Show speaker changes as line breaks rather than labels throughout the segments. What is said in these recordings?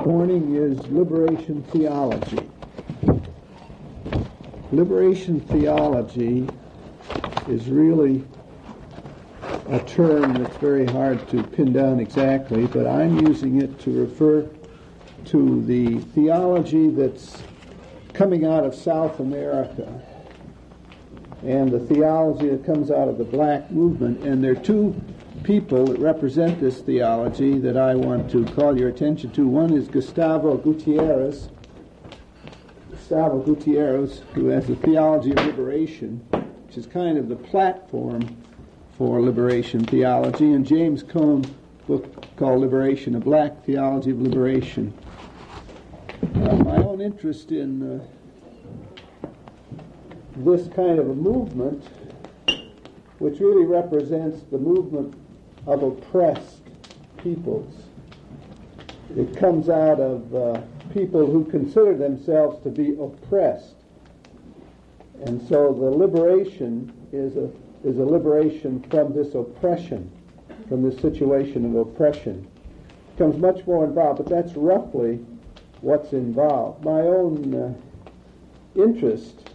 morning is liberation theology. Liberation theology is really a term that's very hard to pin down exactly, but I'm using it to refer to the theology that's coming out of South America and the theology that comes out of the black movement. And there are two people that represent this theology that I want to call your attention to. One is Gustavo Gutierrez, who has the theology of liberation, which is kind of the platform for liberation theology, and James Cone's book called Liberation, a Black Theology of Liberation. My own interest in this kind of a movement, which really represents the movement of oppressed peoples. It comes out of people who consider themselves to be oppressed. And so the liberation is a liberation from this oppression, from this situation of oppression. It becomes much more involved, but that's roughly what's involved. My own interest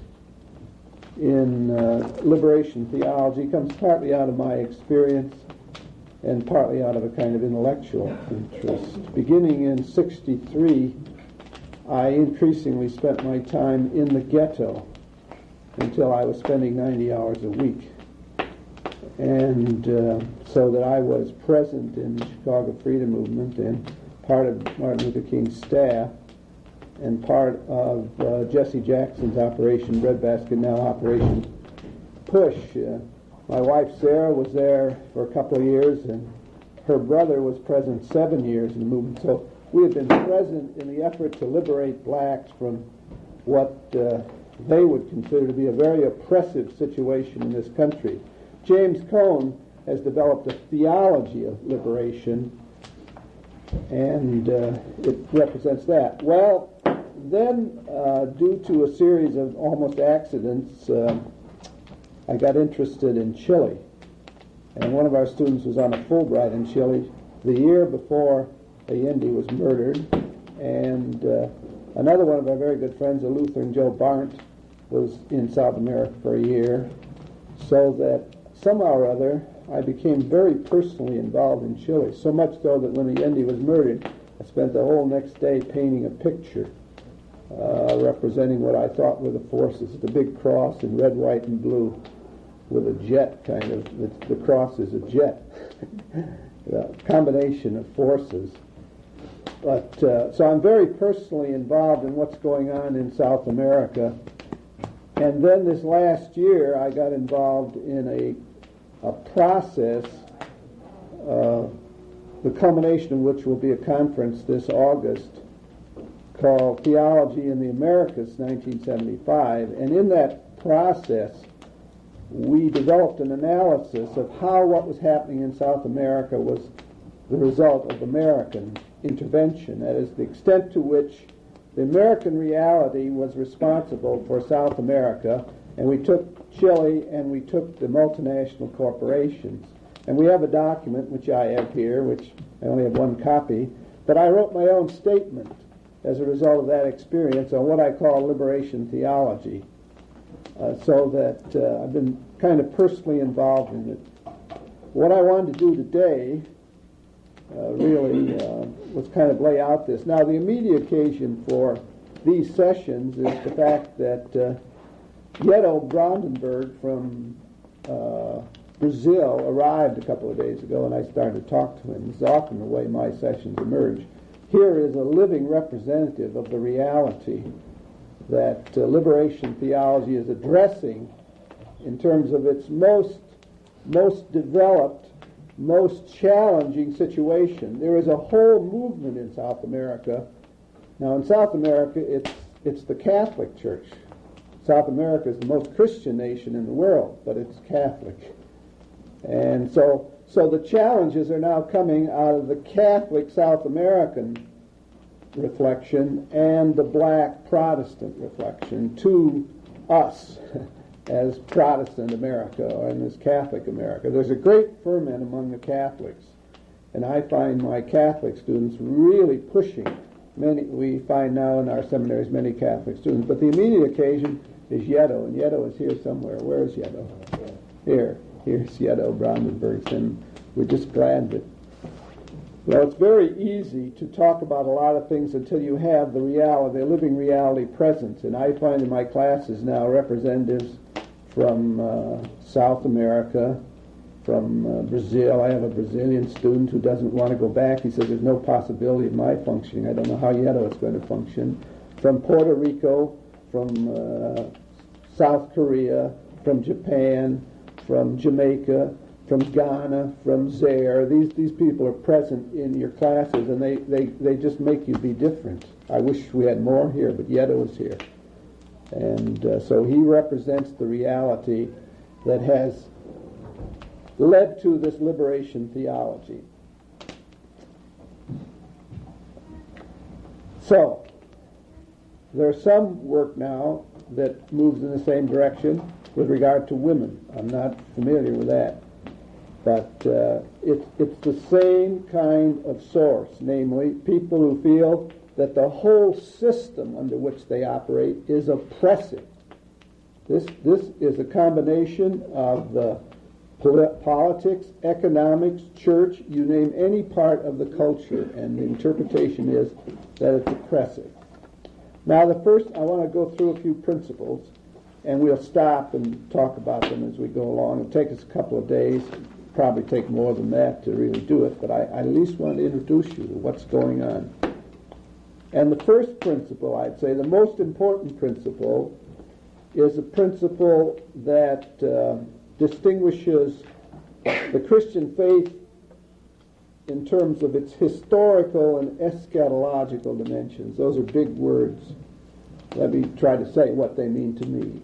in liberation theology comes partly out of my experience and partly out of a kind of intellectual interest. Beginning in '63, I increasingly spent my time in the ghetto until I was spending 90 hours a week. And so that I was present in the Chicago Freedom Movement and part of Martin Luther King's staff and part of Jesse Jackson's Operation Breadbasket, now Operation Push. My wife Sarah was there for a couple of years, and her brother was present 7 years in the movement. So we have been present in the effort to liberate blacks from what they would consider to be a very oppressive situation in this country. James Cone has developed a theology of liberation, and it represents that. Well, then, due to a series of almost accidents, I got interested in Chile. And one of our students was on a Fulbright in Chile the year before Allende was murdered. And another one of our very good friends, a Lutheran, Joe Barnt, was in South America for a year. So that somehow or other, I became very personally involved in Chile, so much so that when Allende was murdered, I spent the whole next day painting a picture representing what I thought were the forces. The big cross in red, white, and blue with a jet kind of, the cross is a jet, a combination of forces. But so I'm very personally involved in what's going on in South America. And then this last year, I got involved in a process, the culmination of which will be a conference this August called Theology in the Americas, 1975. And in that process, we developed an analysis of how what was happening in South America was the result of American intervention. That is, the extent to which the American reality was responsible for South America, and we took Chile and we took the multinational corporations. And we have a document, which I have here, which I only have one copy, but I wrote my own statement as a result of that experience on what I call liberation theology, so that I've been kind of personally involved in it. What I wanted to do today really was kind of lay out this. Now, the immediate occasion for these sessions is the fact that Yeto Brandenburg from Brazil arrived a couple of days ago, and I started to talk to him. This is often the way my sessions emerge. Here is a living representative of the reality that liberation theology is addressing in terms of its most developed, most challenging situation. There is a whole movement in South America. Now, in South America, it's the Catholic Church. South America is the most Christian nation in the world, but it's Catholic. And so the challenges are now coming out of the Catholic South American reflection and the black Protestant reflection to us as Protestant America and as Catholic America. There's a great ferment among the Catholics, and I find my Catholic students really pushing we find now in our seminaries many Catholic students. But the immediate occasion is Yeddo, and Yeddo is here somewhere. Where is Yeddo? Here. Here's Yeddo Brandenburgson. We just branded. Well, it's very easy to talk about a lot of things until you have the reality, the living reality present. And I find in my classes now representatives from South America, from Brazil. I have a Brazilian student who doesn't want to go back. He says there's no possibility of my functioning. I don't know how Yeddo is going to function. From Puerto Rico, from South Korea, from Japan, from Jamaica, from Ghana, from Zaire. These people are present in your classes, and they just make you be different. I wish we had more here, but Yeddo is here. And so he represents the reality that has led to this liberation theology. So, there's some work now that moves in the same direction with regard to women. I'm not familiar with that. But it's the same kind of source, namely people who feel that the whole system under which they operate is oppressive. This is a combination of the politics, economics, church, you name any part of the culture, and the interpretation is that it's oppressive. Now I want to go through a few principles, and we'll stop and talk about them as we go along. It'll take us a couple of days, probably take more than that to really do it, but I at least want to introduce you to what's going on. And the first principle, I'd say, the most important principle, is a principle that distinguishes the Christian faith in terms of its historical and eschatological dimensions. Those are big words. Let me try to say what they mean to me.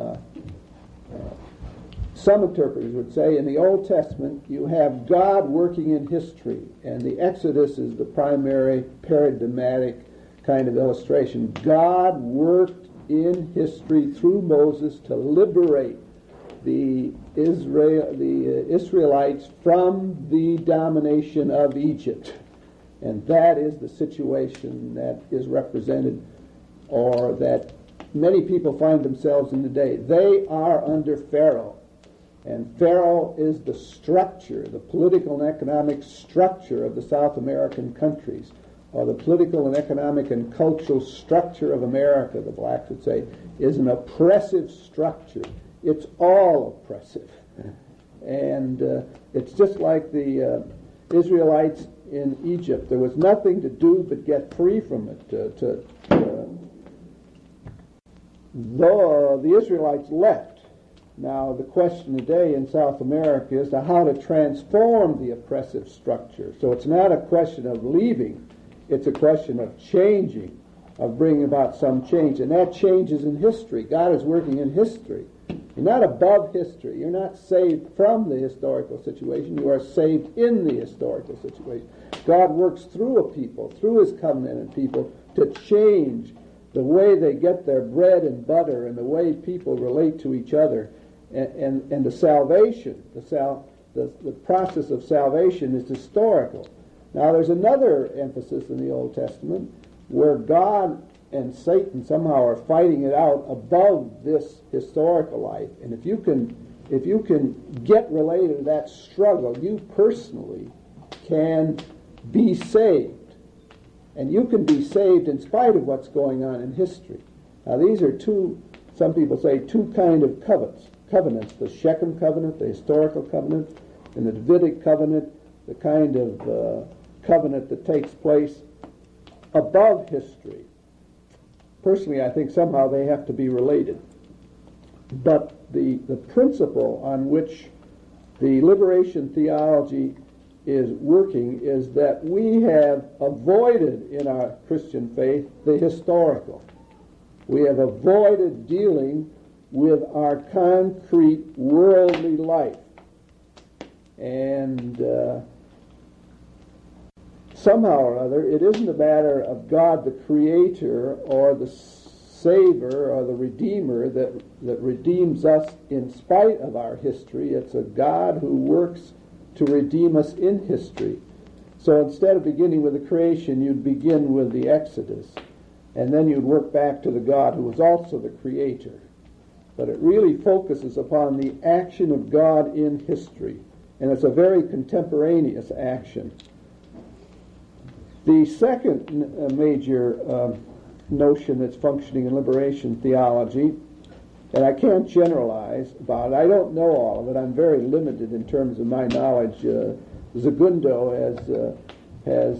Some interpreters would say in the Old Testament you have God working in history, and the Exodus is the primary paradigmatic kind of illustration. God worked in history through Moses to liberate the Israelites from the domination of Egypt. And that is the situation that is represented, or that many people find themselves in today. They are under Pharaoh. And Pharaoh is the structure, the political and economic structure of the South American countries, or the political and economic and cultural structure of America, the blacks would say, is an oppressive structure. It's all oppressive. And it's just like the Israelites in Egypt. There was nothing to do but get free from it. Though the Israelites left. Now the question today in South America is how to transform the oppressive structure. So it's not a question of leaving. It's a question of changing, of bringing about some change. And that change is in history. God is working in history. You're not above history. You're not saved from the historical situation. You are saved in the historical situation. God works through a people, through his covenanted people, to change the way they get their bread and butter and the way people relate to each other. And the salvation, the process of salvation is historical. Now there's another emphasis in the Old Testament where God and Satan somehow are fighting it out above this historical life. And if you can get related to that struggle, you personally can be saved. And you can be saved in spite of what's going on in history. Now these are some people say two kind of covenants, the Shechem covenant, the historical covenant, and the Davidic covenant, the kind of covenant that takes place above history. Personally, I think somehow they have to be related. But the principle on which the liberation theology is working is that we have avoided in our Christian faith the historical. We have avoided dealing with our concrete worldly life. And somehow or other, it isn't a matter of God the Creator or the Savior or the Redeemer that redeems us in spite of our history. It's a God who works to redeem us in history. So instead of beginning with the creation, you'd begin with the Exodus, and then you'd work back to the God who was also the creator. But it really focuses upon the action of God in history, and it's a very contemporaneous action. The second major notion that's functioning in liberation theology, and I can't generalize about it, I don't know all of it, I'm very limited in terms of my knowledge. Segundo has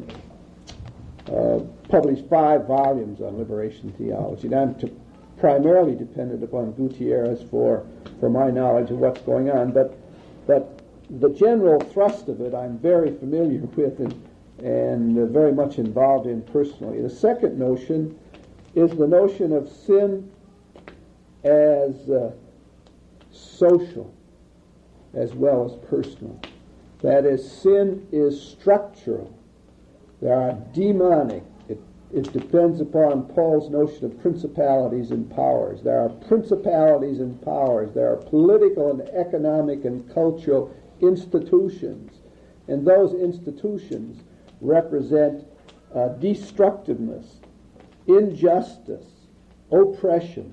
published 5 volumes on liberation theology, and I'm primarily dependent upon Gutierrez for my knowledge of what's going on, but the general thrust of it I'm very familiar with and very much involved in personally. The second notion is the notion of sin as social as well as personal. That is, sin is structural. There are demonic. It depends upon Paul's notion of principalities and powers. There are principalities and powers. There are political and economic and cultural institutions. And those institutions represent destructiveness, injustice, oppression.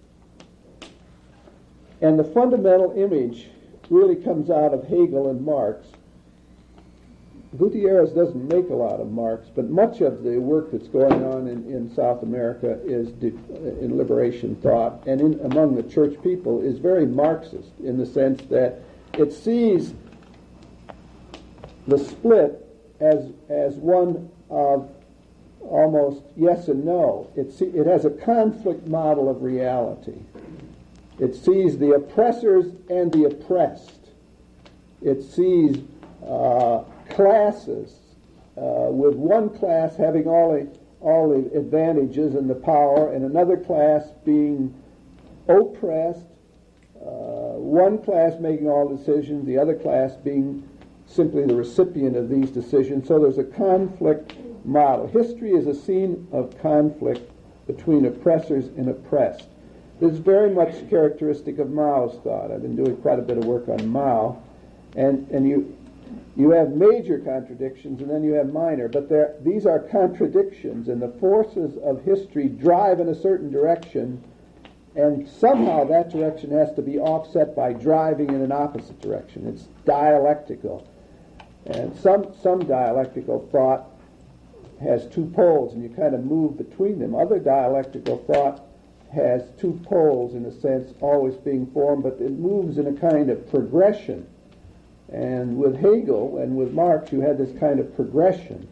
And the fundamental image really comes out of Hegel and Marx. Gutierrez doesn't make a lot of Marx, but much of the work that's going on in South America is in liberation thought, and among the church people is very Marxist in the sense that it sees the split as one of almost yes and no. It has a conflict model of reality. It sees the oppressors and the oppressed. It sees classes, with one class having all the advantages and the power, and another class being oppressed, one class making all decisions, the other class being simply the recipient of these decisions. So there's a conflict model. History is a scene of conflict between oppressors and oppressed. This is very much characteristic of Mao's thought. I've been doing quite a bit of work on Mao, and you have major contradictions and then you have minor, but these are contradictions, and the forces of history drive in a certain direction, and somehow that direction has to be offset by driving in an opposite direction. It's dialectical, and some dialectical thought has 2 poles and you kind of move between them. Other dialectical thought has 2 poles in a sense, always being formed, but it moves in a kind of progression. And with Hegel and with Marx, you had this kind of progression,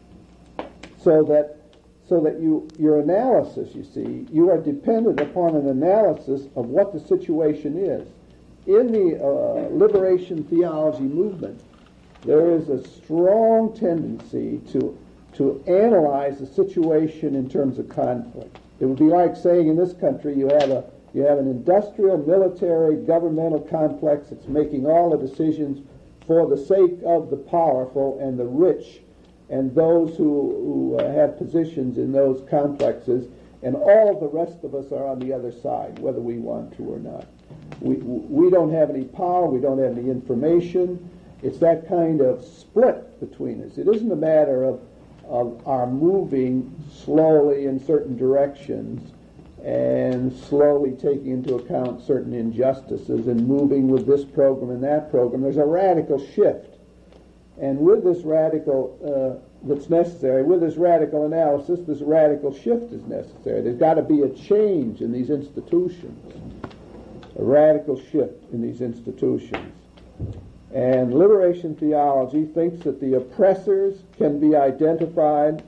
so that your analysis, you see, you are dependent upon an analysis of what the situation is. In the liberation theology movement, there is a strong tendency to analyze the situation in terms of conflict. It would be like saying in this country you have an industrial, military, governmental complex that's making all the decisions for the sake of the powerful and the rich and those who have positions in those complexes, and all the rest of us are on the other side, whether we want to or not. We don't have any power, we don't have any information. It's that kind of split between us. It isn't a matter of our moving slowly in certain directions and slowly taking into account certain injustices and moving with this program and that program. There's a radical shift. And with this radical that's necessary, with this radical analysis, this radical shift is necessary. There's got to be a change in these institutions, a radical shift in these institutions. And liberation theology thinks that the oppressors can be identified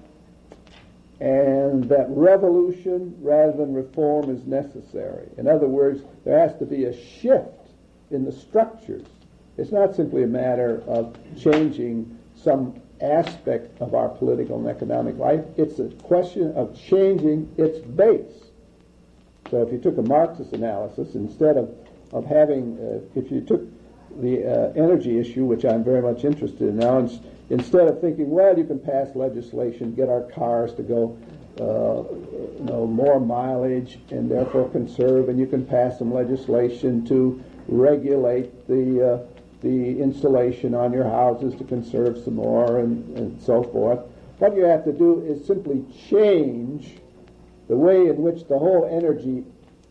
and that revolution rather than reform is necessary. In other words, there has to be a shift in the structures. It's not simply a matter of changing some aspect of our political and economic life. It's a question of changing its base. So if you took a Marxist analysis, instead of having, if you took the energy issue, which I'm very much interested in now, instead of thinking, well, you can pass legislation, get our cars to go more mileage and therefore conserve, and you can pass some legislation to regulate the the insulation on your houses to conserve some more and so forth. What you have to do is simply change the way in which the whole energy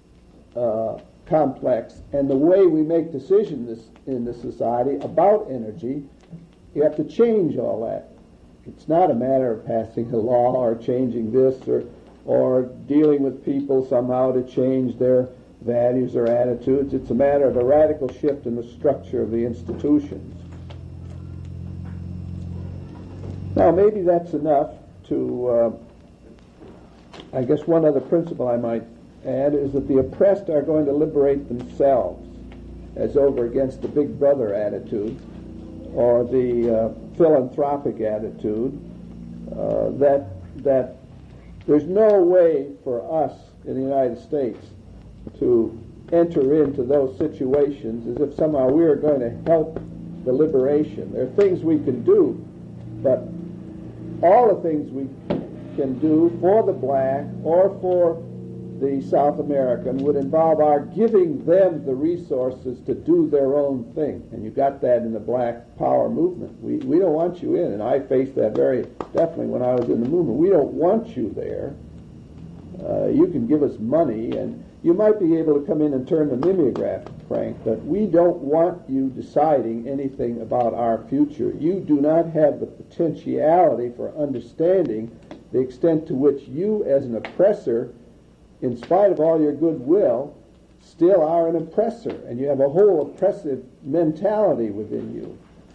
complex and the way we make decisions in the society about energy. You have to change all that. It's not a matter of passing a law or changing this or dealing with people somehow to change their values or attitudes. It's a matter of a radical shift in the structure of the institutions. Now, maybe that's enough to, I guess one other principle I might add is that the oppressed are going to liberate themselves as over against the big brother attitude or the philanthropic attitude, that there's no way for us in the United States to enter into those situations as if somehow we are going to help the liberation. There are things we can do, but all the things we can do for the black or for the South American would involve our giving them the resources to do their own thing. And you got that in the black power movement. We don't want you in, and I faced that very definitely when I was in the movement. We don't want you there. You can give us money, and you might be able to come in and turn the mimeograph crank, but we don't want you deciding anything about our future. You do not have the potentiality for understanding the extent to which you as an oppressor, in spite of all your goodwill, still are an oppressor, and you have a whole oppressive mentality within you.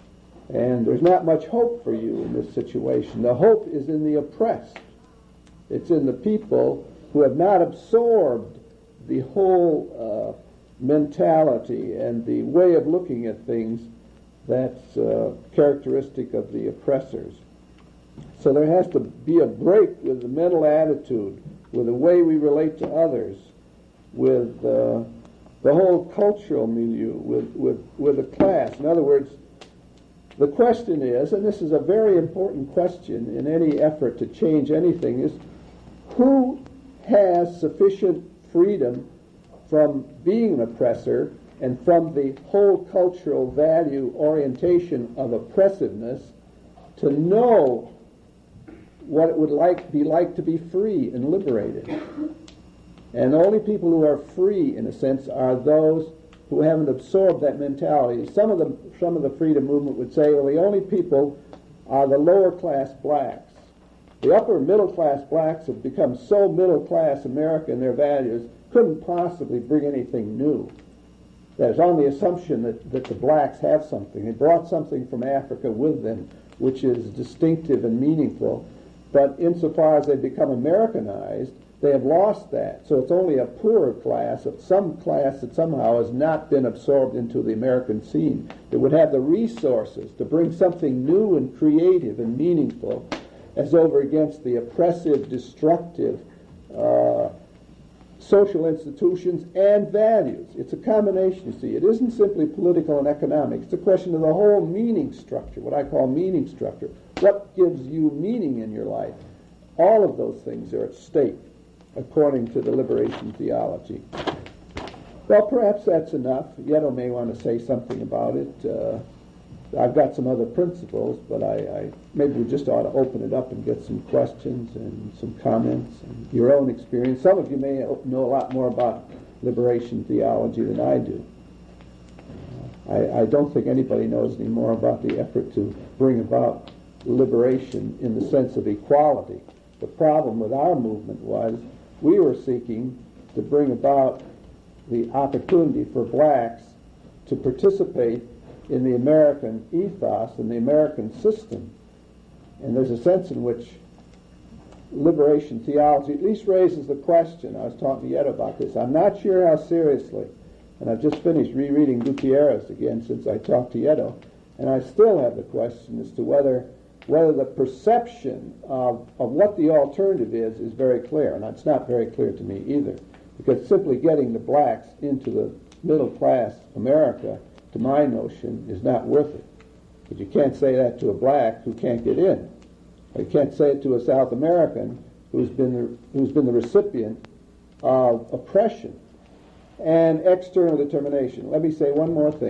And there's not much hope for you in this situation. The hope is in the oppressed. It's in the people who have not absorbed the whole mentality and the way of looking at things that's characteristic of the oppressors. So there has to be a break with the mental attitude, with the way we relate to others, with the whole cultural milieu, with the class. In other words, the question is, and this is a very important question in any effort to change anything, is who has sufficient freedom from being an oppressor and from the whole cultural value orientation of oppressiveness to know what it would be like to be free and liberated. And the only people who are free, in a sense, are those who haven't absorbed that mentality. Some of the freedom movement would say, well, the only people are the lower class blacks. The upper middle class blacks have become so middle class American in their values, couldn't possibly bring anything new. That is on the assumption that the blacks have something. They brought something from Africa with them, which is distinctive and meaningful. But insofar as they become Americanized, they have lost that. So it's only a poorer class, some class that somehow has not been absorbed into the American scene, that would have the resources to bring something new and creative and meaningful as over against the oppressive, destructive social institutions and values. It's a combination, you see. It isn't simply political and economic. It's a question of the whole meaning structure, what I call meaning structure. What gives you meaning in your life? All of those things are at stake, according to the liberation theology. Well, perhaps that's enough. Yetto may want to say something about it. I've got some other principles, but I maybe we just ought to open it up and get some questions and some comments and your own experience. Some of you may know a lot more about liberation theology than I do. I don't think anybody knows any more about the effort to bring about liberation in the sense of equality. The problem with our movement was we were seeking to bring about the opportunity for blacks to participate in the American ethos and the American system. And there's a sense in which liberation theology at least raises the question. I was talking to Yetto about this. I'm not sure how seriously, and I've just finished rereading Gutierrez again since I talked to Yetto, and I still have the question as to whether the perception of what the alternative is very clear. And it's not very clear to me either, because simply getting the blacks into the middle class America, to my notion, is not worth it. But you can't say that to a black who can't get in. Or you can't say it to a South American who's been the recipient of oppression and external determination. Let me say one more thing.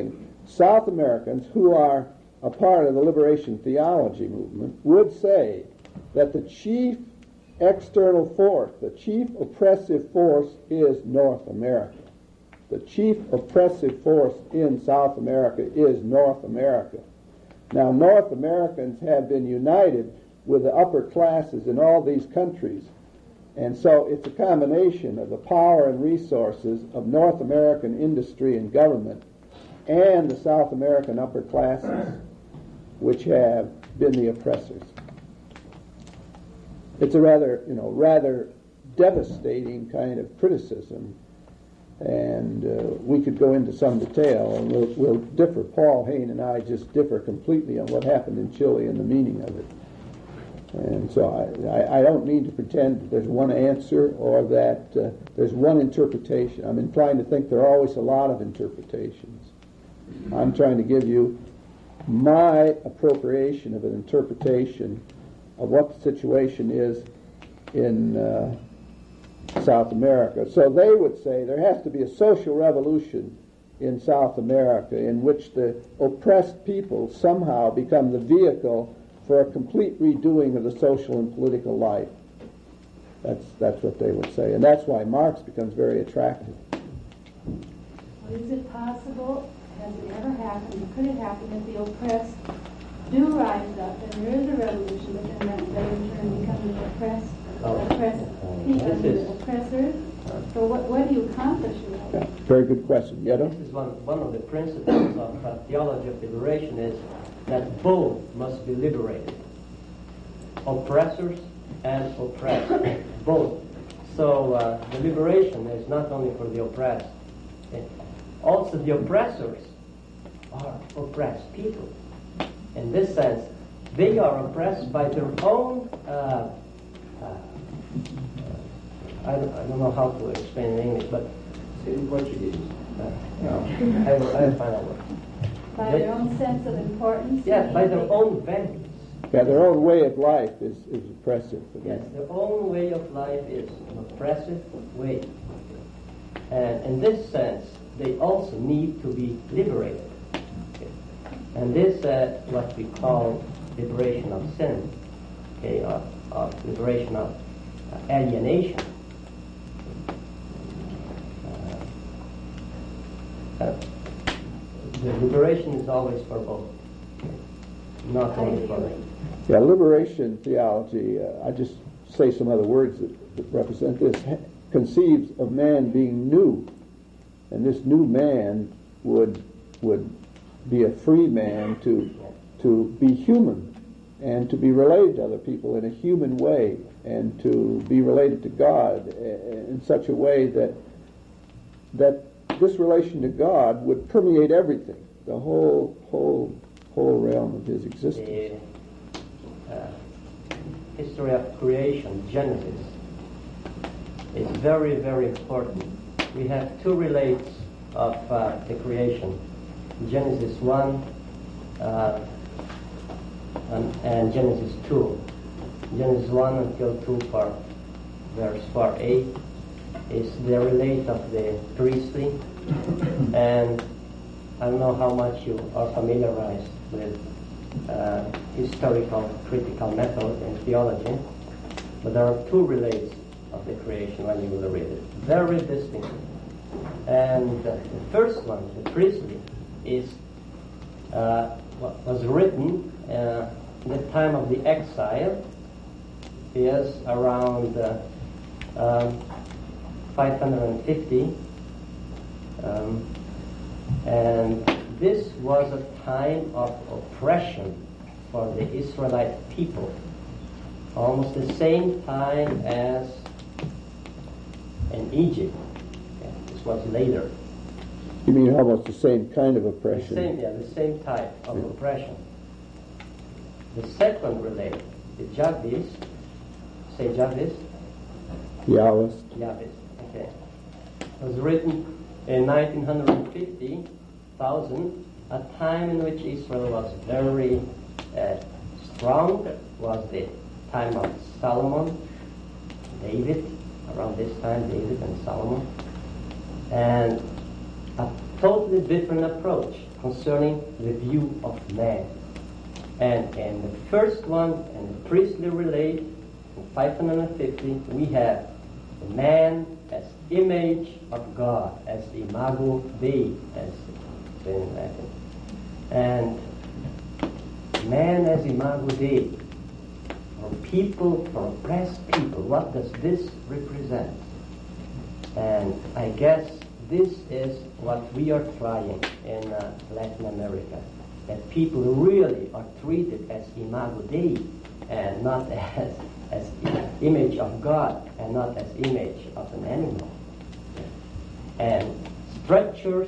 South Americans who are a part of the liberation theology movement would say that the chief external force, the chief oppressive force is North America. The chief oppressive force in South America is North America. Now, North Americans have been united with the upper classes in all these countries, and so it's a combination of the power and resources of North American industry and government and the South American upper classes, which have been the oppressors. It's a rather devastating kind of criticism, and we could go into some detail, and we'll differ. Paul Hayne and I just differ completely on what happened in Chile and the meaning of it. And so I don't mean to pretend that there's one answer or that there's one interpretation. I'm inclined to think there are always a lot of interpretations. I'm trying to give you my appropriation of an interpretation of what the situation is in South America. So they would say there has to be a social revolution in South America in which the oppressed people somehow become the vehicle for a complete redoing of the social and political life. That's what they would say. And that's why Marx becomes very attractive.
Is it possible, has it ever happened, could it happen if the oppressed do rise up and there is a revolution, but then they in turn become the oppressors? So what do you accomplish with that?
Yeah, very good question. Yeto?
This is one of the principles of theology of liberation is that both must be liberated. Oppressors and oppressed. Both. So the liberation is not only for the oppressed. Also the oppressors are oppressed people. In this sense, they are oppressed by their own I don't know how to explain in English, but
in Portuguese.
I will find out.
By their own sense of importance?
Yes, by their own values.
Yeah, their own way of life is oppressive for them.
Yes, their own way of life is an oppressive way. And in this sense, they also need to be liberated. Okay. And this is what we call liberation of sin, okay, of liberation of alienation. The liberation is always for both, not only for them.
Yeah, liberation theology, I just say some other words that represent this, conceives of man being new. And this new man would be a free man to be human and to be related to other people in a human way and to be related to God in such a way that this relation to God would permeate everything, the whole realm of his existence.
The history of creation, Genesis, is very, very important. We have two relates of the creation, Genesis 1 and Genesis 2. Genesis 1 until 2 for verse 4a is the relate of the priestly, and I don't know how much you are familiarized with historical critical method in theology, but there are two relates of the creation when you will read it, very distinct. And the first one, the priestly, is was written in the time of the exile, is around 550, and this was a time of oppression for the Israelite people, almost the same time as in Egypt. Okay, this was later.
You mean almost the same kind of oppression?
The same type of oppression. The second relate, the Jahvis, say Jahvis?
Yahwist.
Jahvis, okay. It was written in 1950,000, a time in which Israel was very strong, was the time of Solomon, David, around this time, David and Solomon, and a totally different approach concerning the view of man. And the first one, in the priestly relate, in 550, we have the man as image of God, as the imago Dei, as it's in Latin. And man as imago Dei, for people, for oppressed people, what does this represent? And I guess this is what we are trying in Latin America, that people really are treated as imago Dei and not as the image of God and not as image of an animal. And structures,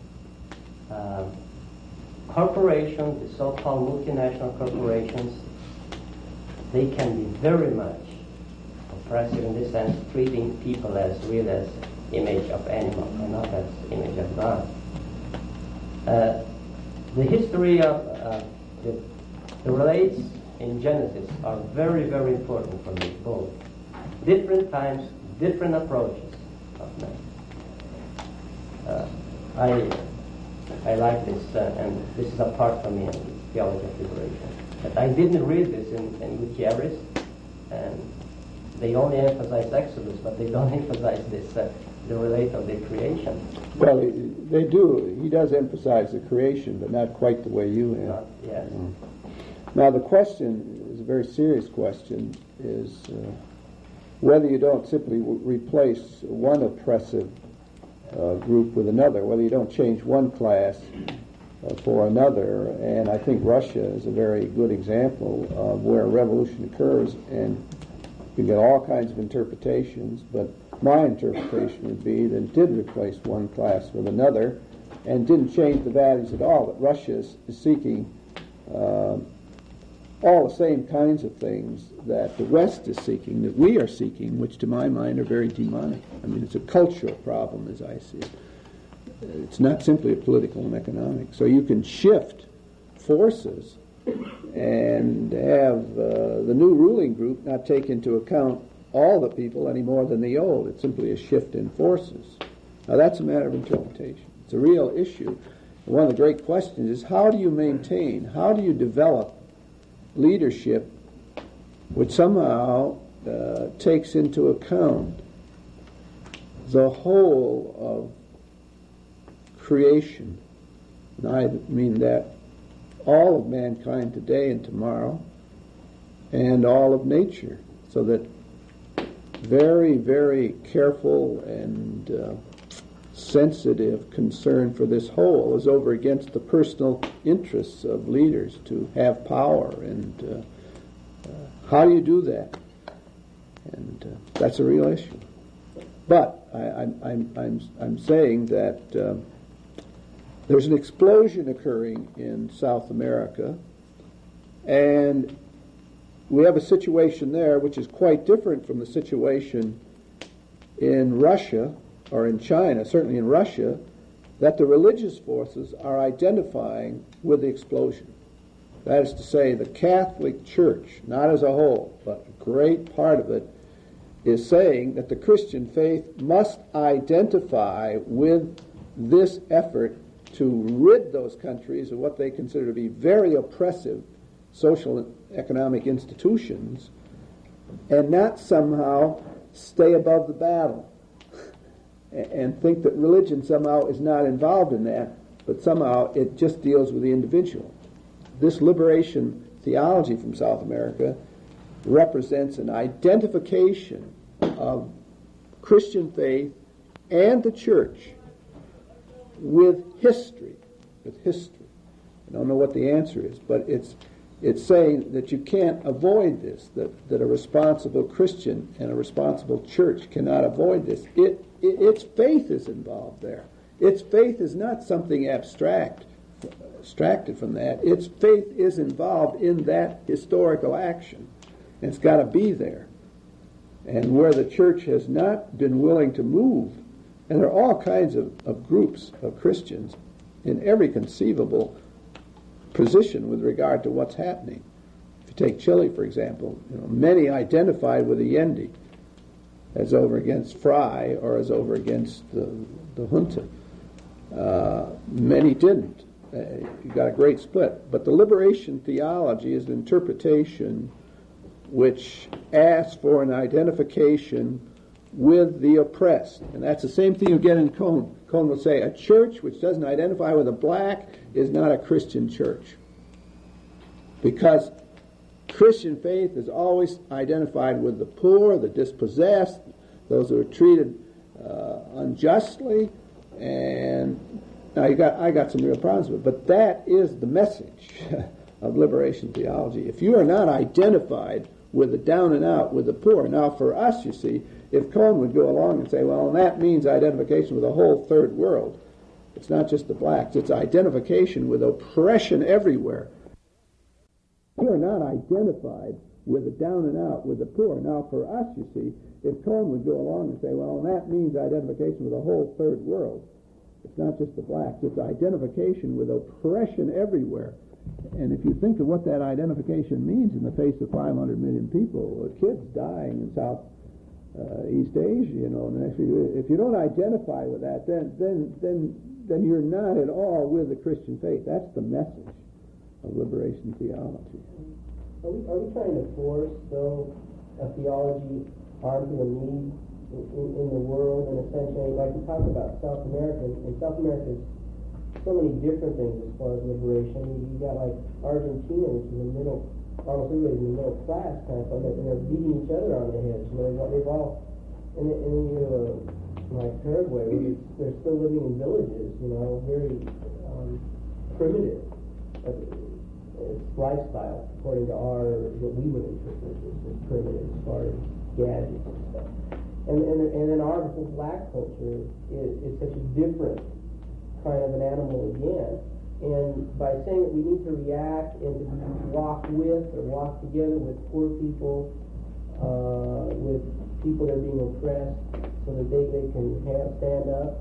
corporations, the so-called multinational corporations, they can be very much oppressive in this sense, treating people as real as image of animal and not as image of God. The history of the relates in Genesis are very, very important for me, both. Different times, different approaches of man. I like this, and this is a part for me in theology of liberation. But I didn't read this in Gutierrez, and they only emphasize Exodus, but they don't emphasize this, the relate of the creation.
Well, they do. He does emphasize the creation, but not quite the way you have.
Yes.
Now, the question is a very serious question, is whether you don't simply replace one oppressive group with another, whether you don't change one class for another. And I think Russia is a very good example of where a revolution occurs, and you get all kinds of interpretations, but my interpretation would be that it did replace one class with another and didn't change the values at all. That Russia is seeking all the same kinds of things that the West is seeking, that we are seeking, which to my mind are very demonic. I mean, it's a cultural problem as I see it. It's not simply a political and economic. So you can shift forces and have the new ruling group not take into account all the people any more than the old. It's simply a shift in forces. Now that's a matter of interpretation. It's a real issue. One of the great questions is, how do you maintain, how do you develop leadership which somehow takes into account the whole of creation? And I mean that all of mankind today and tomorrow, and all of nature, so that very, very careful and sensitive concern for this whole is over against the personal interests of leaders to have power. And how do you do that? And that's a real issue. But I'm saying that there's an explosion occurring in South America, and we have a situation there which is quite different from the situation in Russia or in China, certainly in Russia, that the religious forces are identifying with the explosion. That is to say, the Catholic Church, not as a whole, but a great part of it, is saying that the Christian faith must identify with this effort to rid those countries of what they consider to be very oppressive social and economic institutions, and not somehow stay above the battle and think that religion somehow is not involved in that, but somehow it just deals with the individual. This liberation theology from South America represents an identification of Christian faith and the church with history. I don't know what the answer is, but it's saying that you can't avoid this, that a responsible Christian and a responsible church cannot avoid this. Its faith is involved there. Its faith is not something abstracted from that. Its faith is involved in that historical action. And it's got to be there. And where the church has not been willing to move, and there are all kinds of groups of Christians in every conceivable position with regard to what's happening. If you take Chile, for example, many identified with Allende as over against Frei or as over against the junta. Many didn't. You got a great split. But the liberation theology is an interpretation which asks for an identification with the oppressed. And that's the same thing you get in Cone. Cone will say a church which doesn't identify with the black is not a Christian church. Because Christian faith is always identified with the poor, the dispossessed, those who are treated unjustly. And now I got some real problems with it, but that is the message of liberation theology. If you are not identified with the down and out, with the poor. Now for us, you see, if Cone would go along and say, well, that means identification with the whole third world. It's not just the blacks, it's identification with oppression everywhere. We are not identified with the down and out, with the poor. Now for us, you see, if Cone would go along and say, well, that means identification with the whole third world. It's not just the blacks, it's identification with oppression everywhere. And if you think of what that identification means in the face of 500 million people, kids dying in Southeast Asia, and if you don't identify with that, then you're not at all with the Christian faith. That's the message of liberation theology.
Are we trying to force, though, a theology onto the need in the world, and essentially, like we talked about South America, and South America is so many different things as far as liberation. You got like Argentina, which is almost everybody's in the middle class kind of thing, and they're beating each other on the heads. They've all, and then you like Paraguay, they're still living in villages, very primitive. It's lifestyle, according to what we would interpret as primitive as far as gadgets and stuff. And then our whole black culture is such a different kind of an animal again. And by saying that we need to react and to walk with or walk together with poor people, with people that are being oppressed, so that they can stand up,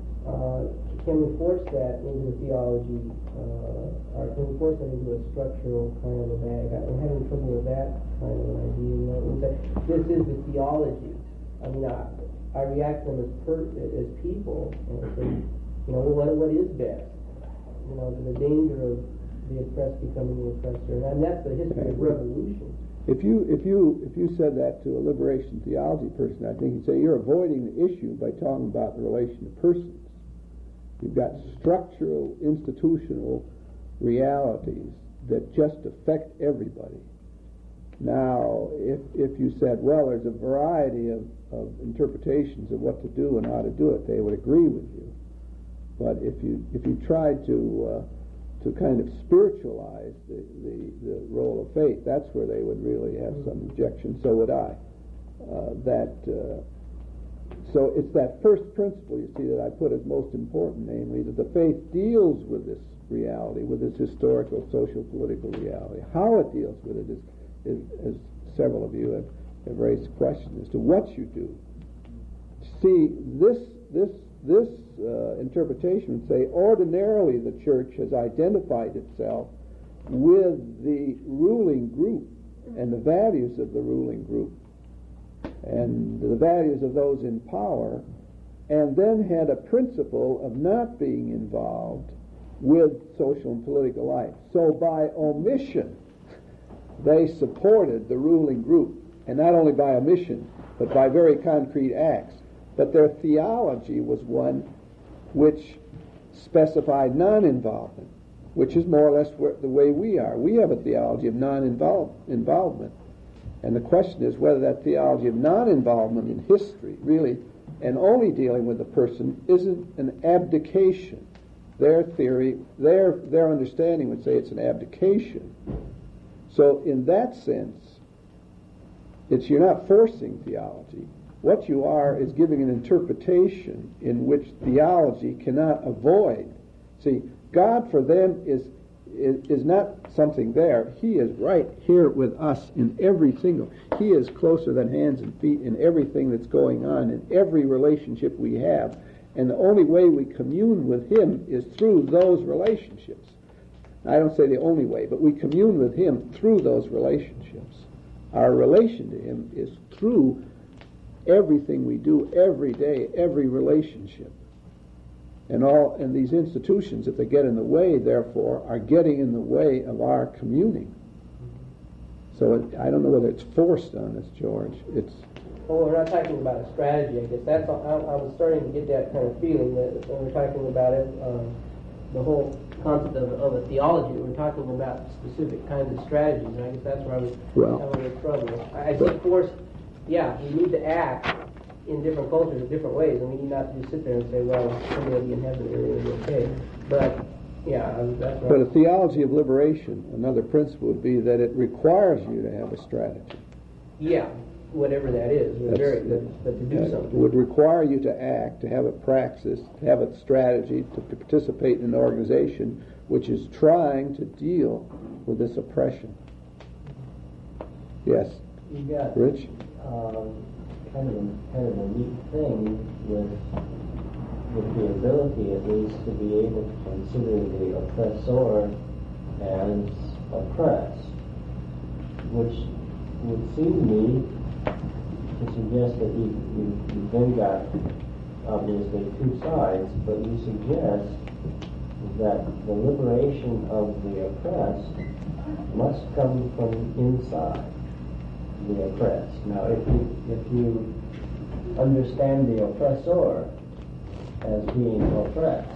can we force that into the theology, or can we force that into a structural kind of a bag? I'm having trouble with that kind of an idea. This is the theology. I mean, I react to them as people, and I say, what is best? The danger of the oppressed becoming the oppressor, and that's the history of revolution.
If you said that to a liberation theology person, I think you'd say you're avoiding the issue by talking about the relation to persons. You've got structural, institutional realities that just affect everybody. Now, if you said, well, there's a variety of interpretations of what to do and how to do it, they would agree with you. But if you tried to kind of spiritualize the role of faith, that's where they would really have some objection. So would I. So it's that first principle, you see, that I put as most important, namely that the faith deals with this reality, with this historical, social, political reality. How it deals with it is as several of you have raised the question as to what you do. See, this interpretation would say ordinarily the church has identified itself with the ruling group and the values of the ruling group and the values of those in power, and then had a principle of not being involved with social and political life. So by omission, they supported the ruling group, and not only by omission, but by very concrete acts. But their theology was one which specified non-involvement, which is more or less the way we are. We have a theology of non-involvement. And the question is whether that theology of non-involvement in history, really, and only dealing with the person, isn't an abdication. Their theory, their understanding would say it's an abdication. So in that sense, you're not forcing theology. What you are is giving an interpretation in which theology cannot avoid. See, God for them is not something there. He is right here with us in every single. He is closer than hands and feet in everything that's going on, in every relationship we have. And the only way we commune with Him is through those relationships. I don't say the only way, but we commune with Him through those relationships. Our relation to Him is through everything we do every day, every relationship. And these institutions, if they get in the way, therefore, are getting in the way of our communing. So I don't know whether it's forced on us, George.
Well, we're not talking about a strategy, I guess. That's all, I was starting to get that kind of feeling that when we're talking about it, the whole concept of a theology, we're talking about specific kinds of strategies, and I guess that's where I was having a trouble. I see force, yeah, we need to act in different cultures in different ways, and we need not just sit there and say, well, somebody will be in heaven, everything will be okay. But, yeah, that's right.
But a theology of liberation, another principle would be that it requires you to have a strategy.
Yeah, whatever that is, but to do something.
It would require you to act, to have a praxis, to have a strategy, to participate in an organization which is trying to deal with this oppression. Yes,
You got
Rich?
kind of a neat thing with the ability, at least, to be able to consider the oppressor as oppressed, which would seem to me to suggest that you've then got obviously two sides, but you suggest that the liberation of the oppressed must come from inside the oppressed. Now, if you understand the oppressor as being oppressed,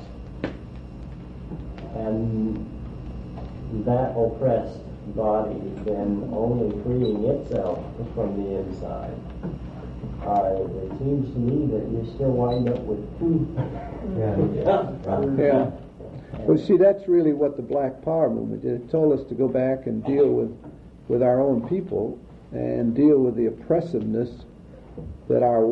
and that oppressed body then only freeing itself from the inside, it seems to me that you still wind up with two.
Yeah. Well, see, that's really what the Black Power movement did. It told us to go back and deal with our own people and deal with the oppressiveness that our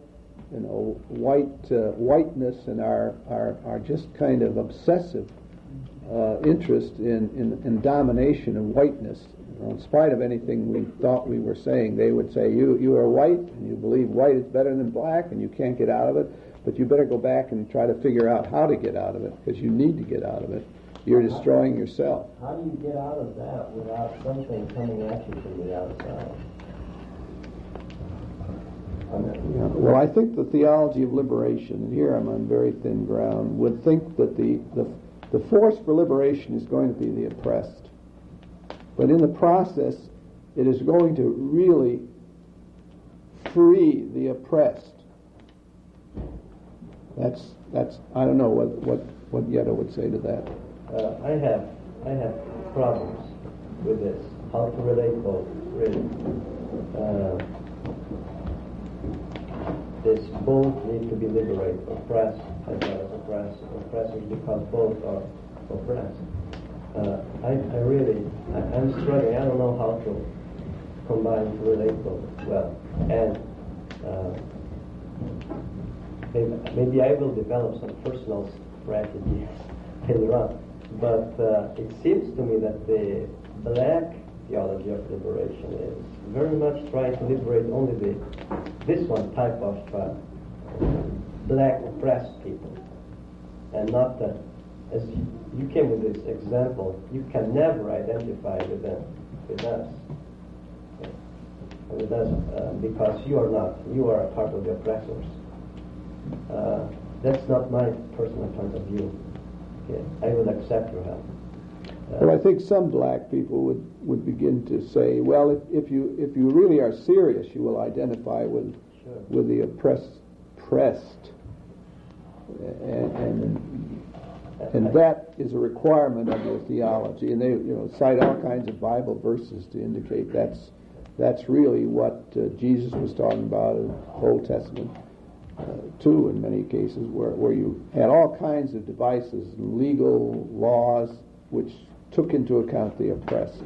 whiteness and our just kind of obsessive interest in domination of whiteness. In spite of anything we thought we were saying, they would say, you are white, and you believe white is better than black, and you can't get out of it, but you better go back and try to figure out how to get out of it, because you need to get out of it. You're destroying yourself.
How do you get out of that without something coming at you from the outside?
Well, I think the theology of liberation, and here I'm on very thin ground, would think that the force for liberation is going to be the oppressed. But in the process, it is going to really free the oppressed. That's I don't know what Yetta would say to that.
I have problems with this. How to relate both, really. This both need to be liberated, oppressed as well as oppressors, because both are oppressed. I'm struggling. I don't know how to combine to relate both well. And maybe I will develop some personal strategies later on. But it seems to me that the black theology of liberation is very much trying to liberate only this one type of black oppressed people, and not that, as you came with this example, you can never identify with them, with us, because you are a part of the oppressors. That's not my personal point of view. Okay, I will accept your help.
Well, I think some black people would begin to say, well, if you really are serious, you will identify with the oppressed, and that is a requirement of their theology. And they cite all kinds of Bible verses to indicate that's really what Jesus was talking about in the Old Testament too, in many cases, where you had all kinds of devices, legal laws, which took into account the oppressed.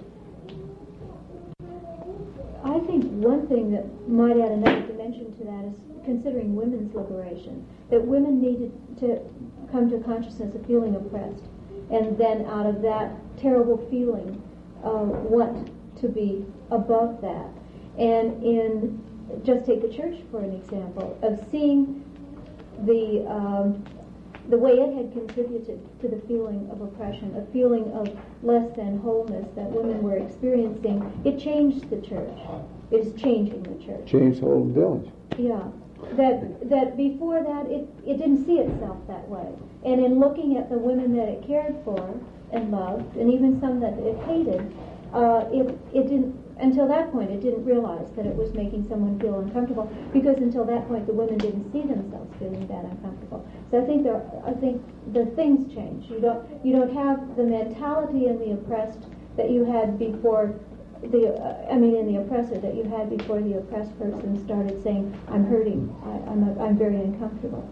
I think one thing that might add another dimension to that is considering women's liberation, that women needed to come to a consciousness of feeling oppressed, and then out of that terrible feeling want to be above that. And just take the church for an example, of seeing the way it had contributed to the feeling of oppression, a feeling of less than wholeness that women were experiencing. It changed the church. It is changing the church.
Changed Holden Village.
Yeah. that before that it didn't see itself that way. And in looking at the women that it cared for and loved, and even some that it hated, it didn't, until that point, it didn't realize that it was making someone feel uncomfortable, because until that point the women didn't see themselves feeling that uncomfortable. So I think the things change. You don't have the mentality in the oppressed that you had before in the oppressor that you had before the oppressed person started saying, "I'm hurting, I'm very uncomfortable,"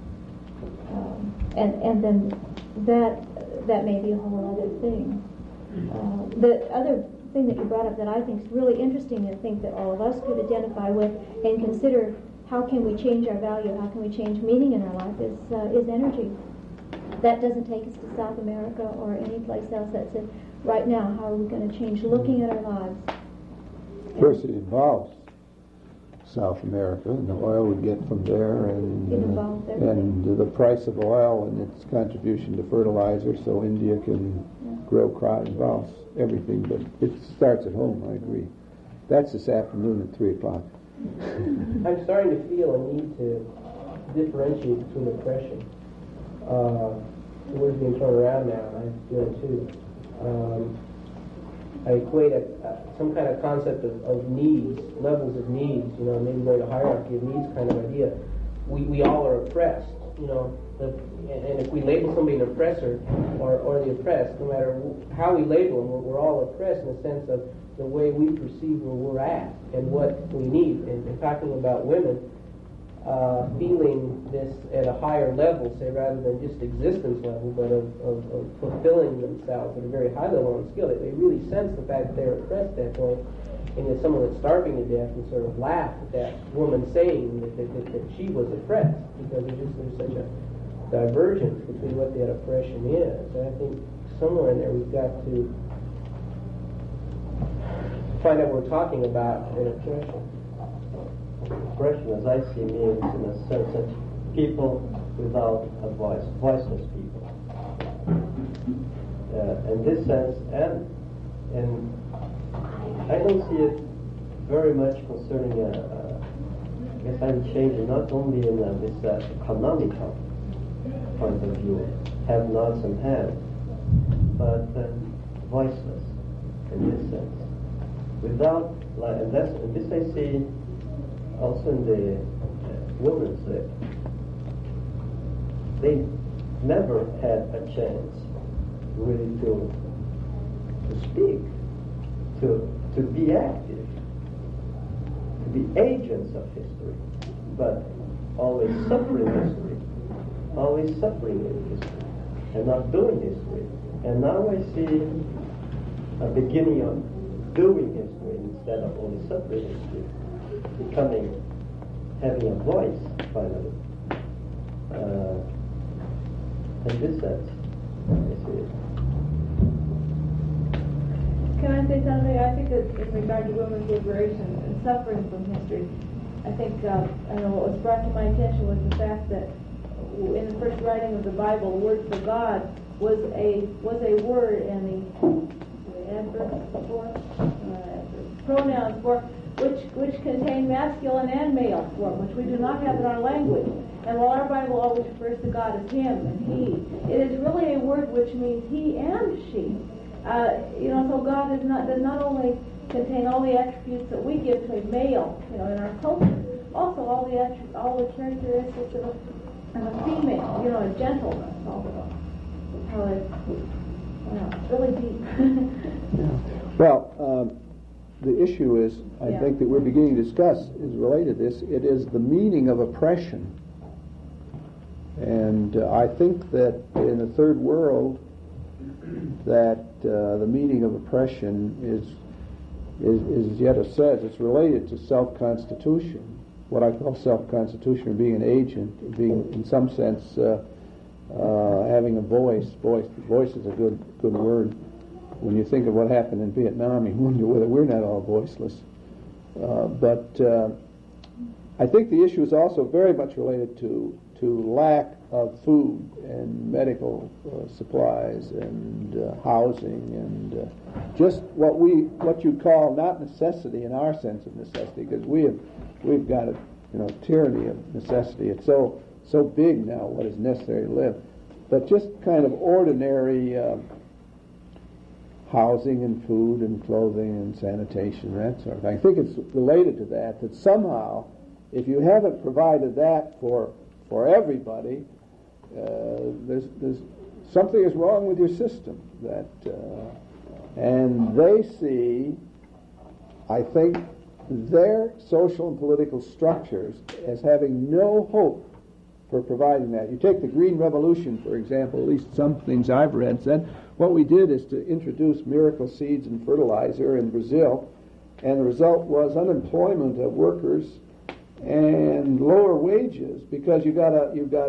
and then that may be a whole other thing. The other thing that you brought up that I think is really interesting, and think that all of us could identify with and consider, how can we change our value, how can we change meaning in our life, is energy. That doesn't take us to South America or any place else. That's it. Right now, how are we going to change looking at our lives?
First, it involves South America, and the oil we get from there, and the price of oil and its contribution to fertilizer, so India can grow crop, involves everything, but it starts at home, I agree. That's this afternoon at 3 o'clock.
I'm starting to feel a need to differentiate between oppression. The word's being thrown around now, and I feel it too. I equate some kind of concept of needs, levels of needs, maybe like a hierarchy of needs kind of idea. We all are oppressed, and if we label somebody an oppressor or the oppressed, no matter how we label them, we're all oppressed in the sense of the way we perceive where we're at and what we need. And talking about women, feeling this at a higher level, say, rather than just existence level, but of fulfilling themselves at a very high level on skill. They really sense the fact that they're oppressed at that point, and that someone that's starving to death would sort of laugh at that woman saying that she was oppressed, because there's such a divergence between what that oppression is. And I think somewhere in there we've got to find out what we're talking about in oppression.
Oppression, as I see, means in a sense that people without a voice, voiceless people. In this sense, and I don't see it very much concerning I guess I'm changing not only in this economical point of view, have-nots and have, but voiceless in this sense. Without, and this I see also in the women's life. They never had a chance really to speak, to be active, to be agents of history, but always suffering history, always suffering in history, and not doing history. And now I see a beginning of doing history instead of only suffering history, having a voice finally. In this sense, I see it.
Can I say something? I think that in regard to women's liberation and suffering from history, I think I know what was brought to my attention was the fact that in the first writing of the Bible, the word for God was a word, and the adverbs for pronouns for which contain masculine and male form, which we do not have in our language. And while our Bible always refers to God as him and he, it is really a word which means he and she. So God does not only contain all the attributes that we give to a male, in our culture, also all the characteristics of a female, a gentleness, it's really deep.
Well, the issue is, I think that we're beginning to discuss is related to this. It is the meaning of oppression. And I think that in the third world, that the meaning of oppression is yet says it's related to self-constitution. What I call self-constitution, or being an agent, being in some sense having a voice. Voice is a good word. When you think of what happened in Vietnam, you wonder whether we're not all voiceless. But I think the issue is also very much related to lack of food and medical supplies and housing and just what you call not necessity in our sense of necessity, because we've got it tyranny of necessity. It's so big now, what is necessary to live. But just kind of ordinary housing and food and clothing and sanitation, that sort of thing. I think it's related to that somehow, if you haven't provided that for everybody, there's something is wrong with your system. And they see, I think, their social and political structures as having no hope for providing that. You take the Green Revolution, for example, at least some things I've read said, what we did is to introduce miracle seeds and fertilizer in Brazil, and the result was unemployment of workers and lower wages, because you've got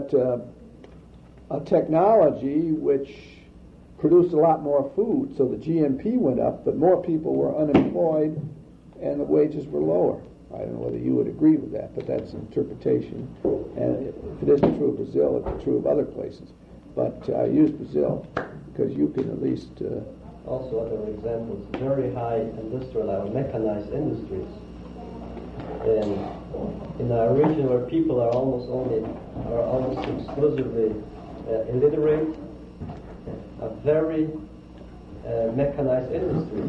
a technology which produced a lot more food, so the GNP went up, but more people were unemployed and the wages were lower. I don't know whether you would agree with that, but that's an interpretation. And if it isn't true of Brazil, it's true of other places. But I use Brazil because you can at least...
Also other examples, very high industrialized, mechanized industries. In a region where people are almost exclusively illiterate, a very mechanized industry.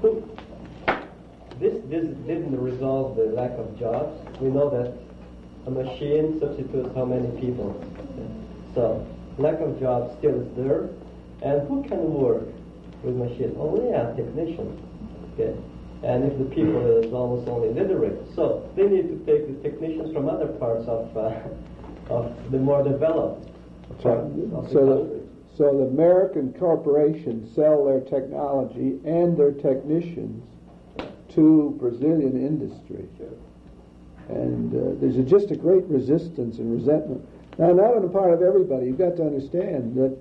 This didn't resolve the lack of jobs. We know that a machine substitutes how many people? So, lack of jobs still is there. And who can work with machines? Only a technician. Okay. And if the people is almost only literate, so they need to take the technicians from other parts of the more developed parts of the country.
So the American corporations sell their technology and their technicians to Brazilian industry. And there's just a great resistance and resentment. Now, not on the part of everybody. You've got to understand that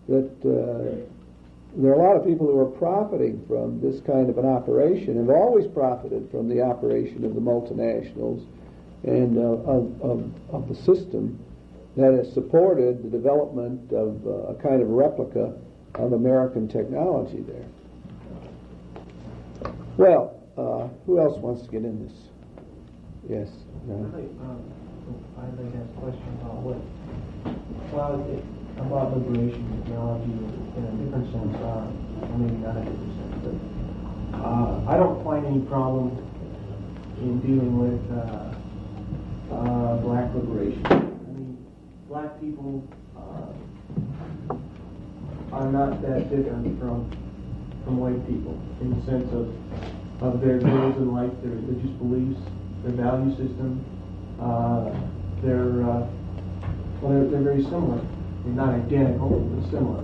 there are a lot of people who are profiting from this kind of an operation, have always profited from the operation of the multinationals and of the system that has supported the development of a kind of replica of American technology there. Well, who else wants to get in this? Yes. No?
I'd like to ask a question about liberation technology in a different sense, or maybe not a different sense, but I don't find any problem in dealing with black liberation. I mean, black people are not that different from white people in the sense of their goals in life, their religious beliefs, their value system. They're very similar. They're not identical, but similar.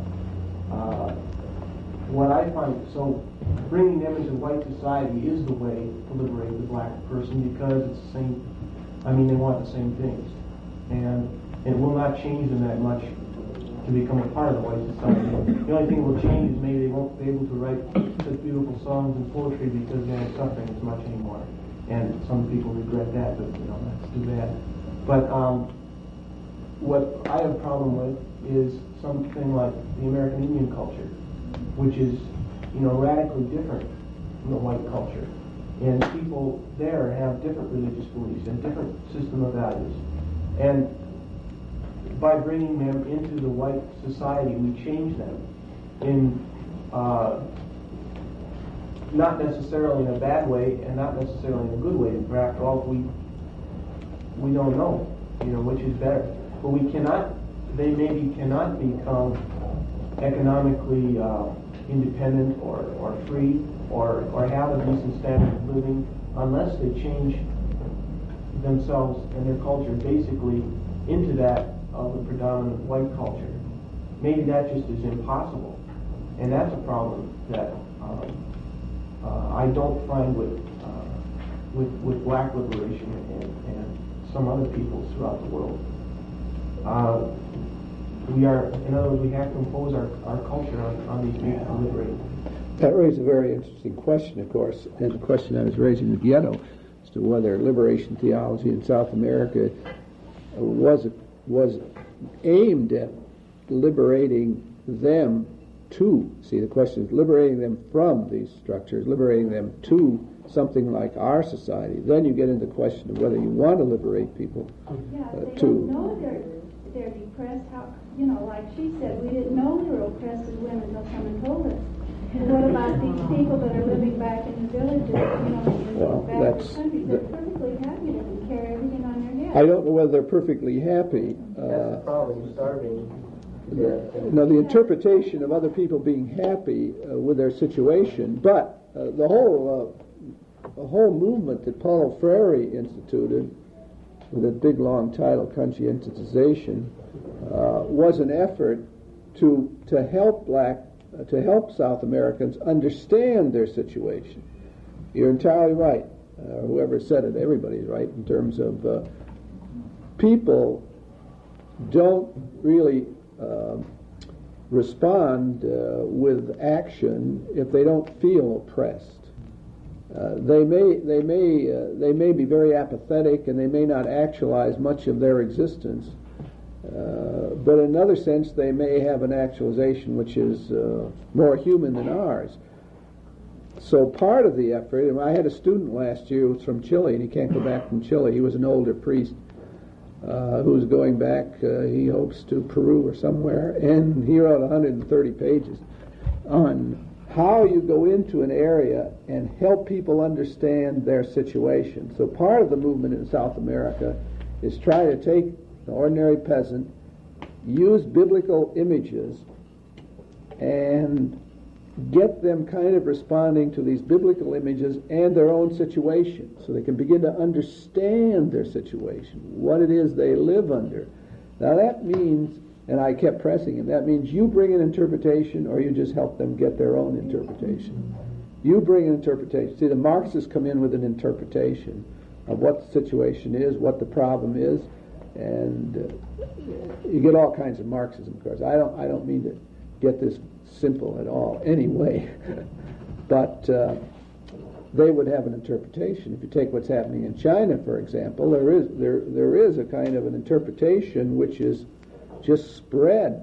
What I find, so bringing them into white society is the way to liberate the black person, because it's the same, they want the same things. And it will not change them that much to become a part of the white society. The only thing that will change is maybe they won't be able to write such beautiful songs and poetry because they aren't suffering as much anymore. And some people regret that, but that's too bad. But what I have a problem with is something like the American Indian culture, which is, radically different from the white culture. And people there have different religious beliefs and different system of values. And by bringing them into the white society, we change them in not necessarily in a bad way and not necessarily in a good way. For after all, we don't know, which is better. But they maybe cannot become economically independent or free or have a decent standard of living unless they change themselves and their culture basically into that of the predominant white culture. Maybe that just is impossible. And that's a problem that I don't find with black liberation and some other peoples throughout the world. We have to impose our culture on these people to liberate.
That raises a very interesting question, of course, and the question I was raising in the ghetto as to whether liberation theology in South America was aimed at liberating them to, see, the question is liberating them from these structures, liberating them to something like our society, then you get into the question of whether you want to liberate people
Yeah, they
too.
don't know they're depressed. How, like she said, we didn't know we were oppressed as women until someone told us. What about these people that are living back in the villages,
Well,
back in
that's
the country? They're perfectly happy to carry everything on their head.
I don't know whether they're perfectly happy.
That's the problem, starving.
No, the interpretation of other people being happy with their situation, but the whole movement that Paulo Freire instituted, with a big long title, Conscientization, was an effort to help South Americans understand their situation. You're entirely right. Whoever said it, everybody's right in terms of people don't really respond with action if they don't feel oppressed. They may be very apathetic, and they may not actualize much of their existence. But in another sense, they may have an actualization which is more human than ours. So part of the effort, and I had a student last year who was from Chile, and he can't go back from Chile. He was an older priest who's going back, he hopes, to Peru or somewhere, and he wrote 130 pages on how you go into an area and help people understand their situation. So part of the movement in South America is try to take an ordinary peasant, use biblical images, and get them kind of responding to these biblical images and their own situation, so they can begin to understand their situation, what it is they live under. Now that means, and I kept pressing him, that means you bring an interpretation or you just help them get their own interpretation. You bring an interpretation. See, the Marxists come in with an interpretation of what the situation is, what the problem is, and you get all kinds of Marxism, of course. I don't mean to get this simple at all anyway, but they would have an interpretation. If you take what's happening in China, for example, there is a kind of an interpretation which is just spread.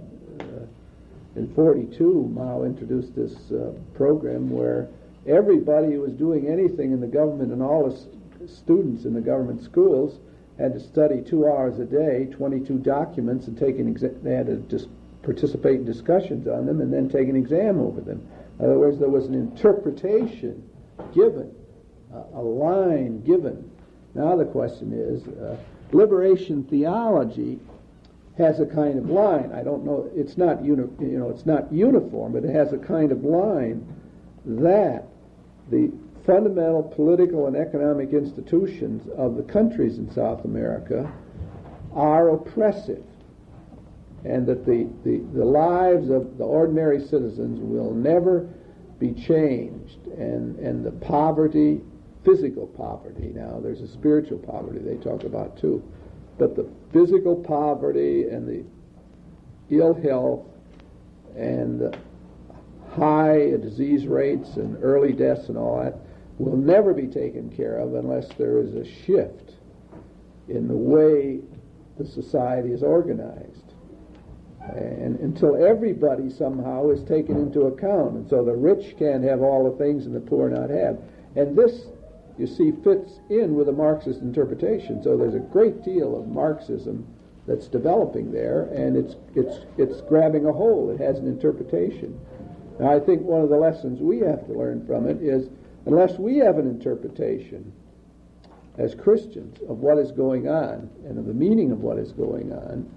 In 1942, Mao introduced this program where everybody who was doing anything in the government, and all the students in the government schools, had to study 2 hours a day, 22 documents, and they had to just participate in discussions on them and then take an exam over them. In other words, there was an interpretation given, a line given. Now the question is, liberation theology has a kind of line. I don't know, it's not it's not uniform, but it has a kind of line that the fundamental political and economic institutions of the countries in South America are oppressive, and that the lives of the ordinary citizens will never be changed, and the poverty, physical poverty, now there's a spiritual poverty they talk about too, but the physical poverty and the ill health and the high disease rates and early deaths and all that will never be taken care of unless there is a shift in the way the society is organized. And until everybody somehow is taken into account. And so the rich can't have all the things and the poor not have. And this, you see, fits in with a Marxist interpretation. So there's a great deal of Marxism that's developing there, and it's grabbing a hold. It has an interpretation. Now I think one of the lessons we have to learn from it is, unless we have an interpretation as Christians of what is going on and of the meaning of what is going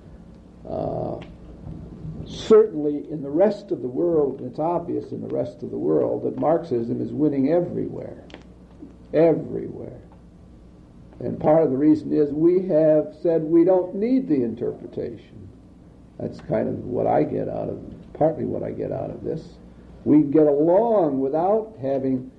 on, certainly in the rest of the world, it's obvious in the rest of the world that Marxism is winning everywhere. Everywhere. And part of the reason is we have said we don't need the interpretation. That's kind of what I get out of, partly what I get out of this. We get along without having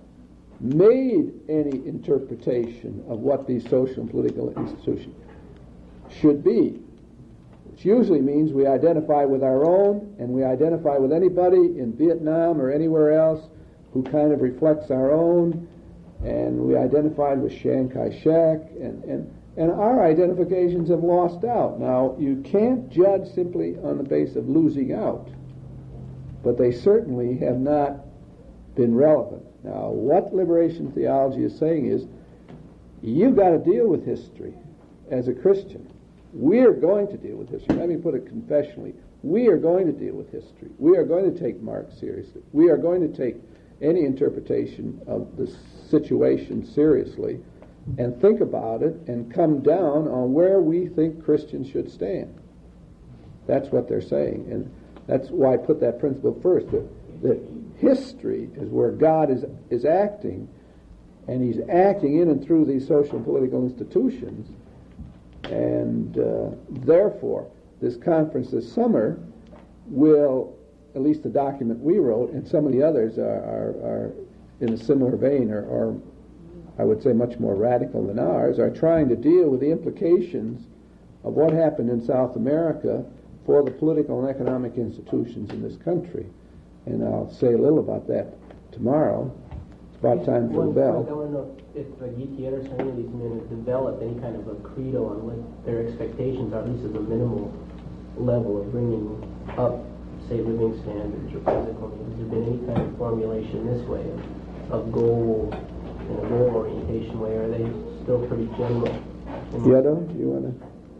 made any interpretation of what these social and political institutions should be. Which usually means we identify with our own, and we identify with anybody in Vietnam or anywhere else who kind of reflects our own, and we identified with Chiang Kai-shek, and our identifications have lost out. Now, you can't judge simply on the basis of losing out, but they certainly have not been relevant. Now, what liberation theology is saying is, you've got to deal with history as a Christian. We're going to deal with history. Let me put it confessionally. We are going to deal with history. We are going to take Marx seriously. We are going to take any interpretation of the situation seriously and think about it and come down on where we think Christians should stand. That's what they're saying. And that's why I put that principle first, that history is where God is acting, and he's acting in and through these social and political institutions. And therefore, this conference this summer will, at least the document we wrote, and some of the others are in a similar vein, or I would say much more radical than ours, are trying to deal with the implications of what happened in South America for the political and economic institutions in this country. And I'll say a little about that tomorrow. It's about time for the bell.
I want to know if Gutierrez or any of these men have developed any kind of a credo on what their expectations are, at least as a minimal level of bringing up, say, living standards or physical needs. Has there been any kind of formulation this way of goal, in a goal orientation way, or are they still pretty general?
Yedo, do you want to?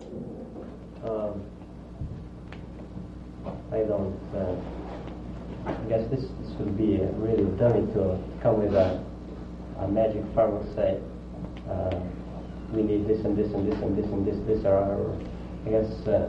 I don't. I guess this would be really dummy to come with a magic formula, say we need this and this and this and this and this. This are our. I guess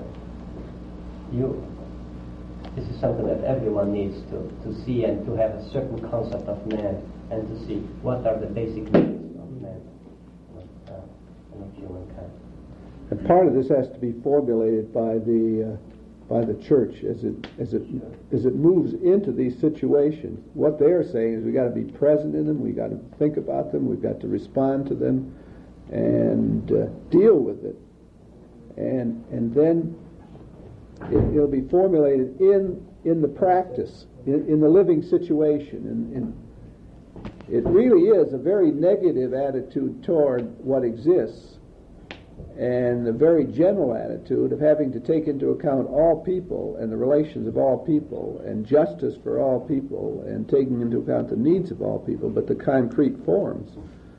this is something that everyone needs to see and to have a certain concept of man and to see what are the basic needs of man and of humankind.
And part of this has to be formulated by the church as it moves into these situations. What they are saying is we got to be present in them, we got to think about them, we've got to respond to them, and deal with it, and then it'll be formulated in the practice, in the living situation, and it really is a very negative attitude toward what exists, and a very general attitude of having to take into account all people and the relations of all people and justice for all people and taking into account the needs of all people, but the concrete forms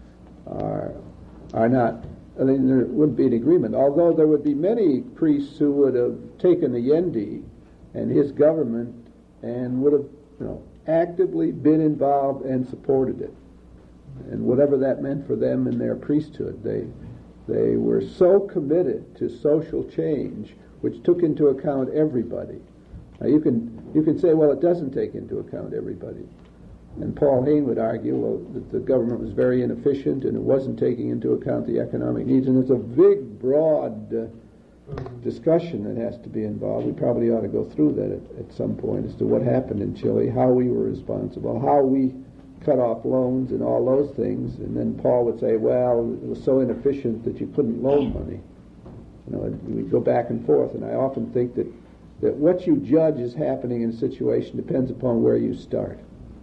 are not. I mean, there wouldn't be an agreement, although there would be many priests who would have taken Allende and his government and would have, actively been involved and supported it, and whatever that meant for them in their priesthood. They were so committed to social change, which took into account everybody. Now you can say, well, it doesn't take into account everybody. And Paul Hayne would argue, well, that the government was very inefficient and it wasn't taking into account the economic needs. And it's a big, broad discussion that has to be involved. We probably ought to go through that at some point as to what happened in Chile, how we were responsible, how we cut off loans and all those things. And then Paul would say, well, it was so inefficient that you couldn't loan money. We'd go back and forth. And I often think that what you judge is happening in a situation depends upon where you start.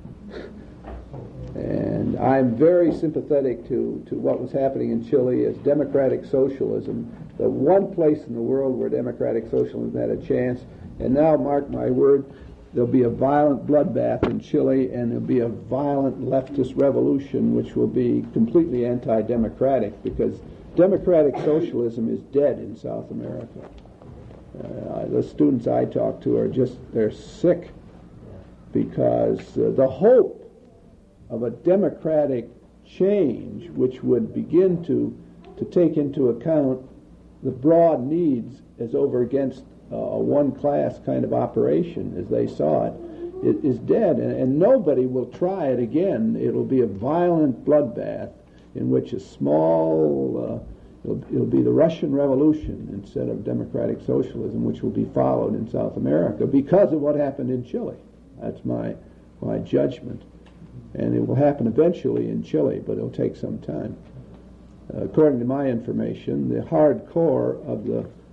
And I'm very sympathetic to what was happening in Chile as democratic socialism, the one place in the world where democratic socialism had a chance. And now, mark my word, there'll be a violent bloodbath in Chile, and there'll be a violent leftist revolution which will be completely anti-democratic, because democratic socialism is dead in South America. The students I talk to they're sick, because the hope of a democratic change which would begin to take into account the broad needs as over against a one-class kind of operation as they saw it is dead, and nobody will try it again. It'll be a violent bloodbath in which a small it'll be the Russian Revolution instead of democratic socialism, which will be followed in South America because of what happened in Chile. That's my judgment. And it will happen eventually in Chile, but it'll take some time. According to my information, the hardcore of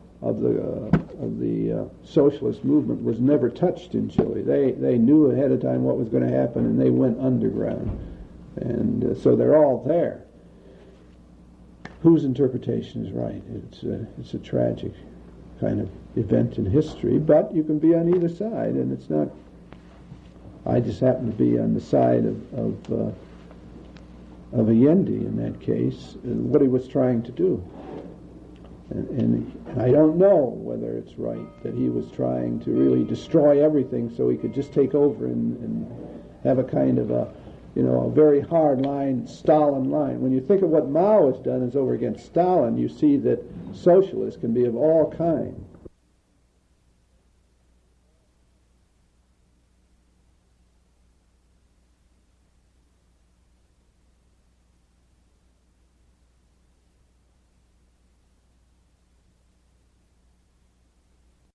the socialist movement was never touched in Chile. They knew ahead of time what was going to happen, and they went underground. And so they're all there. Whose interpretation is right? It's a tragic kind of event in history, but you can be on either side, and it's not I just happen to be on the side of Allende in that case, what he was trying to do. And I don't know whether it's right that he was trying to really destroy everything so he could just take over and have a kind of a very hard line, Stalin line. When you think of what Mao has done is over against Stalin, you see that socialists can be of all kinds.